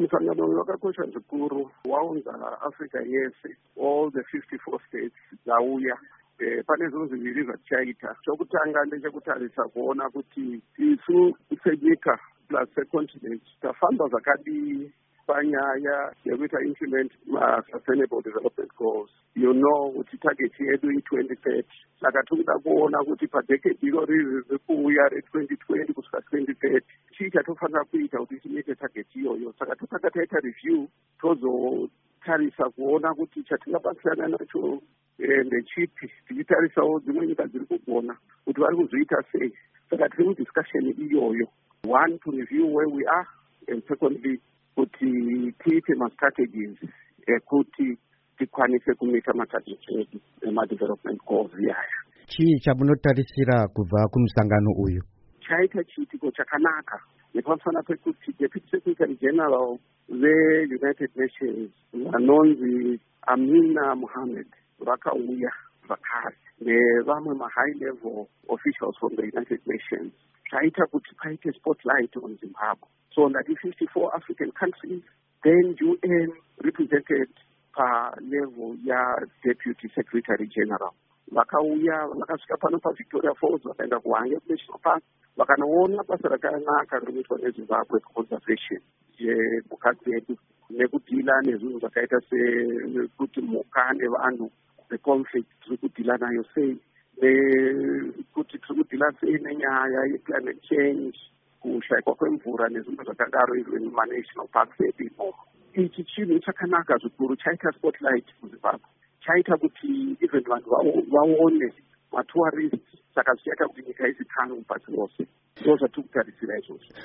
musangano uyu wakakosha zvikuru. Waunza Africa yese, all the 54 states dzauya. Pane zvinhu zviviri zvatichaita. Chokutanga ndechekutarisa kuona kuti isu senyika plus secontinent tafamba zvakadii panyaya yekuita implement sustainable development goals. You know kuti target yedu i2030. Saka toda kuona kuti padecade iro riri rikuuya re2020 kusvika 2030 chii chatofanira kuita kuti timeete target iyoyo. Saka totanga taita review tozotarisa kuona kuti chatingabatsirana nacho ndechipi, tichitarisawo dzimwe nyika dziri kugona kuti vari kuzviita sei. Saka tiri mudiscussion iyoyo, one to review where we are, and secondly kuti tiite ma-strategies ekuti tikwanise kumita matarget edu ema-development goals yaya. Chii chamunotarisira kubva kumusangano uyu? Chaita chiitiko chakanaka nepamusana pekuti Deputy Secretary General ve-United Nations vanonzi Amina Mohammed vakauya vakare nevamwe ma-high level officials from the United Nations. Chaita kuti paite spotlight on Zimbabwe. So that is 54 African countries, then UN represented per level ya Deputy Secretary General. Vakauya vakasvika pano paVictoria Falls vakaenda kuHwange National Park vakanoona basa rakanaka rinoitwa neZimbabwe conservation yemhuka dzedu nekudhila nezvinhu zvakaita sekuti mhuka nevanhu neconflict tiri kudhila nayo sei, nekuti tiri kudhila sei nenyaya yeclimate change, kushayikwa kwemvura nezvimwe zvakadaro izvo muma-national parks edu imomo. Ichi chinhu chakanaka zvikuru, chaita spotlight muZimbabwe, chaita kuti even vanhu vaone matourists, saka zvichaita kuti nyika izikanwe pasi rose. Ndo zvatiri kutarisira izvozvo.